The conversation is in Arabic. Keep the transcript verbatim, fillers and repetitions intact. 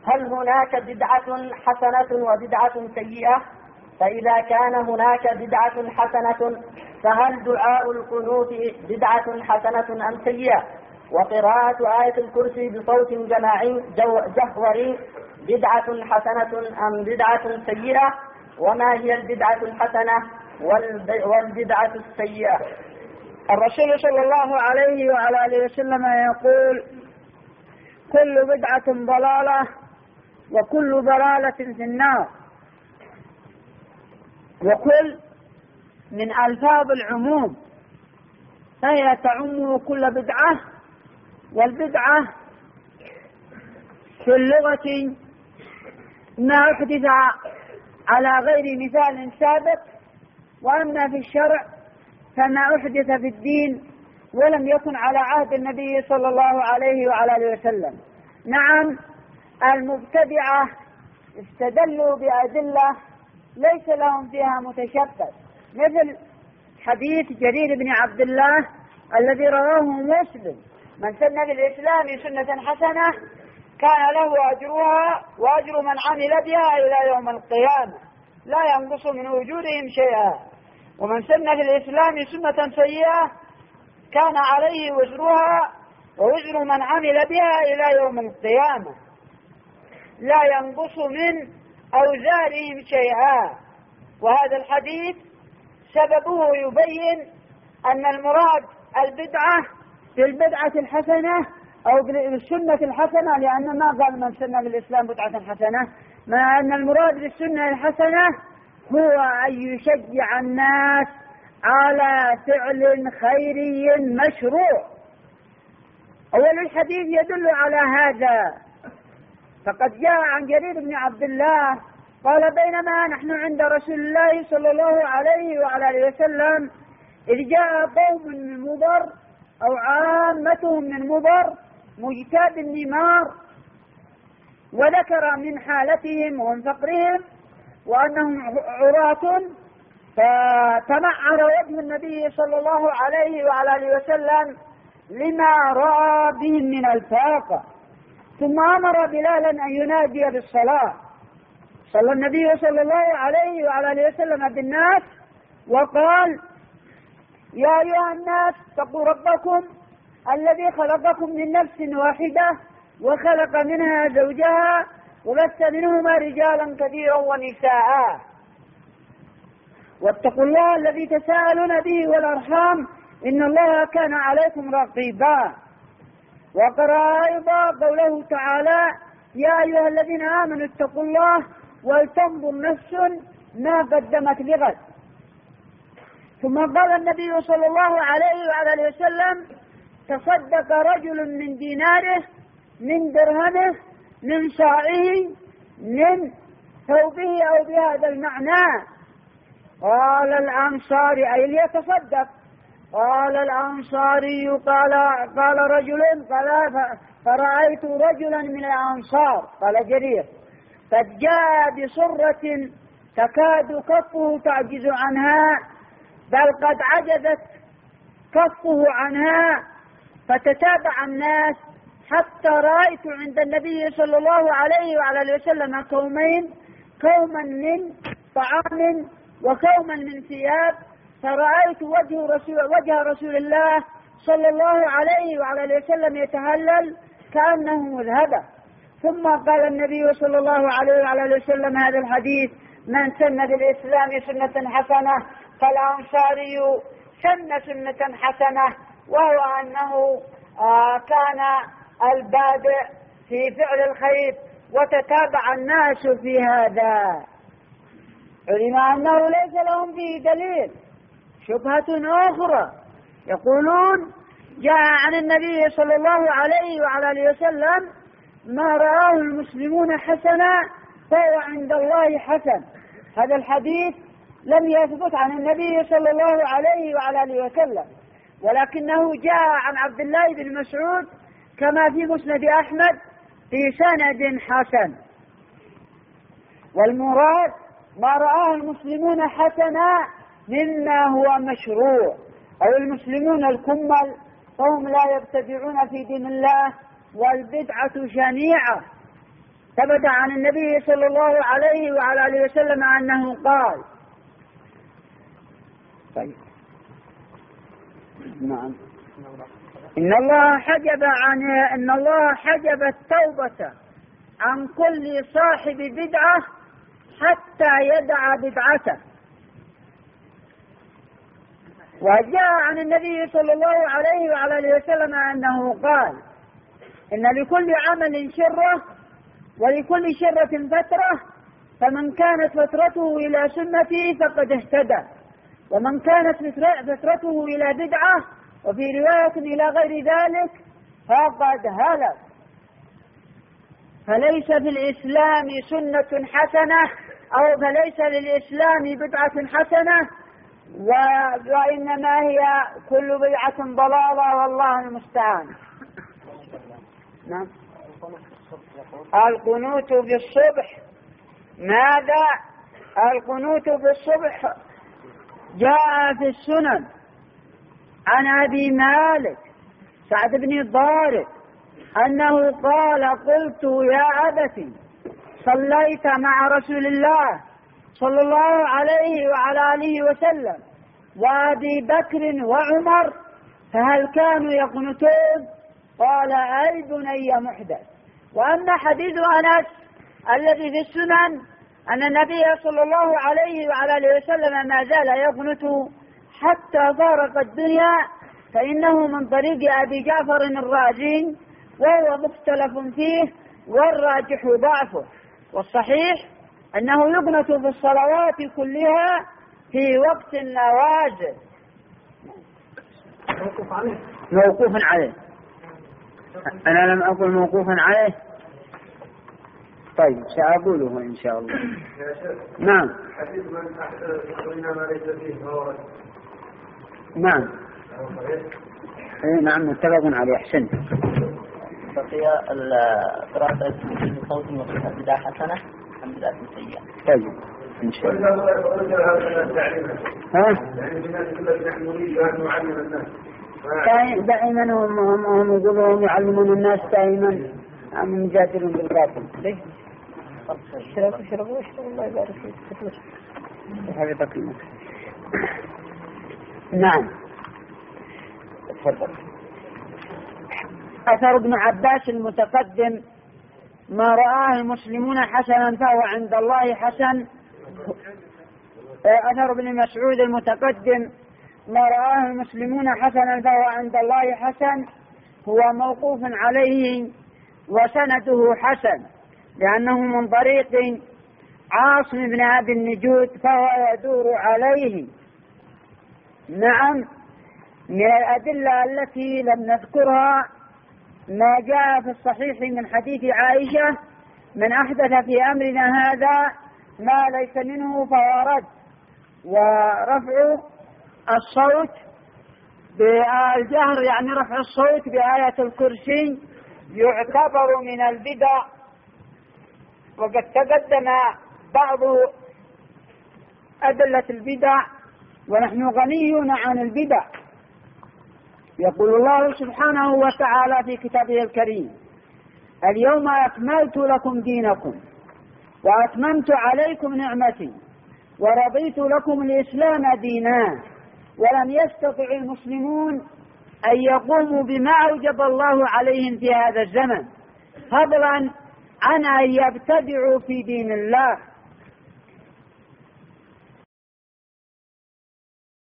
هل هناك بدعة حسنة وبدعة سيئة؟ فإذا كان هناك بدعة حسنة فهل دعاء القنوت بدعة حسنة أم سيئة؟ وقراءة آية الكرسي بصوت جماعي جهوري بدعة حسنة أم بدعة سيئة؟ وما هي البدعة الحسنة والبدعة السيئة؟ الرسول صلى الله عليه وعلى آله وسلم يقول: كل بدعة ضلالة وكل ضلالة في النار. وكل من ألفاظ العموم، فهي تعم كل بدعة، والبدعة في اللغة ما أحدث على غير مثال سابق، وأما في الشرع فما أحدث في الدين ولم يكن على عهد النبي صلى الله عليه وعلى آله وسلم. نعم، المبتدعة استدلوا بأدلة ليس لهم فيها متشبث، مثل حديث جرير بن عبد الله الذي رواه مسلم: من سن بالإسلام سنة حسنة كان له أجرها وأجر من عمل بها إلى يوم القيامة لا ينقص من وجودهم شيئا، ومن سن في الإسلام سنة سيئة كان عليه وزرها ووزر من عمل بها إلى يوم القيامة لا ينقص من أوزارهم شيئا. وهذا الحديث سببه يبين أن المراد البدعة بالبدعة الحسنة أو بالسنة الحسنة، لأن ما قال من سن بالإسلام بدعة حسنة، مع أن المراد بالسنة الحسنة هو أن يشجع الناس على فعل خيري مشروع. أول الحديث يدل على هذا، فقد جاء عن جرير بن عبد الله قال: بينما نحن عند رسول الله صلى الله عليه وعلى آله وسلم إذ جاء قوم من مضر أو عامتهم من مضر مجتاب النمار، وذكر من حالتهم ومن فقرهم وأنهم عراة، فتمعر وجه النبي صلى الله عليه وعلى آله وسلم لما رأى بهم من الفاقة، ثم أمر بلالا أن ينادي بالصلاة. صلى النبي صلى الله عليه وعلى آله وسلم بالناس وقال: يا أيها الناس اتقوا ربكم الذي خلقكم من نفس واحدة وخلق منها زوجها وبث منهما رجالا كثيرا ونساء، واتقوا الله الذي تساءلون به والأرحام إن الله كان عليكم رقيبا. وقرأ أيضا قوله تعالى: يا أيها الذين آمنوا اتقوا الله ولتنظر نفس ما قدمت لغد. ثم قال النبي صلى الله عليه وعلى آله وسلم: تصدق رجل من ديناره من درهمه من صاعه من ثوبه أو بهذا المعنى. قال الأنصاري: أي ليتصدق؟ قال الأنصاري: قال قال رجل قال فرأيت رجلا من الأنصار، قال جرير، قد جاء بصرة تكاد كفه تعجز عنها، بل قد عجزت كفه عنها، فتتابع الناس حتى رأيت عند النبي صلى الله عليه وعلى آله وسلم كومين، كوما من طعام وكوما من ثياب، فرأيت وجه رسول, وجه رسول الله صلى الله عليه وعلى آله وسلم يتهلل كأنه مذهبة. ثم قال النبي صلى الله عليه وعلى آله وسلم هذا الحديث: من سن بالإسلام سنة حسنة. فالأنصاري سن سنة حسنة، وهو أنه آه كان البادئ في فعل الخير وتتابع الناس في هذا، علم أنه ليس لهم فيه دليل. شبهة أخرى يقولون: جاء عن النبي صلى الله عليه وعلى آله وسلم ما رآه المسلمون حسنا فهو عند الله حسن. هذا الحديث لم يثبت عن النبي صلى الله عليه وعلى آله وسلم، ولكنه جاء عن عبد الله بن مسعود كما في مسند أحمد في سند حسن. والمراد ما رآه المسلمون حسنا مما هو مشروع، أو المسلمون الكمل فهم لا يبتدعون في دين الله، والبدعة شنيعة ثبت عن النبي صلى الله عليه وعلى آله وسلم أنه قال. طيب. نعم. إن الله حجب عن إن الله حجب التوبة عن كل صاحب بدعة حتى يدع بدعته. وجاء عن النبي صلى الله عليه وعلى آله وسلم أنه قال: إن لكل عمل شرة ولكل شرة فترة، فمن كانت فترته إلى سنتي فقد اهتدى، ومن كانت فترته إلى بدعة وفي رواية إلى غير ذلك فقد هلك. فليس في الإسلام سنة حسنة أو فليس للإسلام بدعة حسنة، وإنما هي كل بدعة ضلالة والله المستعان. نعم. القنوت في الصبح، ماذا؟ القنوت في الصبح جاء في السنن عن أبي مالك سعد بن الضارب أنه قال: قلت يا أبتي صليت مع رسول الله صلى الله عليه وعلى آله وسلم وأبي بكر وعمر فهل كانوا يقنتون؟ قال: أي بني محدث. وأما حديث أنس الذي في السنن أن النبي صلى الله عليه وعلى آله وسلم ما زال يقنت حتى فارق الدنيا، فإنه من طريق أبي جعفر الرازي وهو مختلف فيه والراجح ضعفه، والصحيح أنه يقنت في الصلوات كلها في وقت النوازل. موقوف عليه. موقوف عليه. أنا لم أقل موقوفا عليه. طيب سأقوله إن شاء الله. نعم. حديث من أحسن ما ليس فيه فورد. نعم. إيه نعم متفق عليه. أحسنت. بقي قراءة بصوت وصفة بدعة حسنة أم بدعة سيئة. طيب إن شاء الله. ها؟ يعني الناس التي نحن نريد أن نعلم الناس. دائما هم هم هم يقولون يعلمون الناس دائما عم يجادلون بالباطل. ليش؟ شربوا شربوا شربوا الله يبارك فيك. هذا بقي. نعم. تفضل. أثر ابن عباس المتقدم: ما رآه المسلمون حسنا فهو عند الله حسن. أثر ابن مسعود المتقدم: ما رآه المسلمون حسنا فهو عند الله حسن، هو موقوف عليه وسنده حسن لأنه من طريق عاصم بن أبي النجود فهو يدور عليه. نعم. من الأدلة التي لم نذكرها ما جاء في الصحيح من حديث عائشة: من أحدث في أمرنا هذا ما ليس منه فهو رد. ورفع الصوت بالجهر يعني رفع الصوت بآية الكرسي يعتبر من البدع، وقد تقدم بعض أدلة البدع ونحن غنيون عن البدع. يقول الله سبحانه وتعالى في كتابه الكريم: اليوم أكملت لكم دينكم وأتممت عليكم نعمتي ورضيت لكم الإسلام دينا. ولم يستطع المسلمون أن يقوموا بما أوجب الله عليهم في هذا الزمن، فضلا عن أن يبتدعوا في دين الله.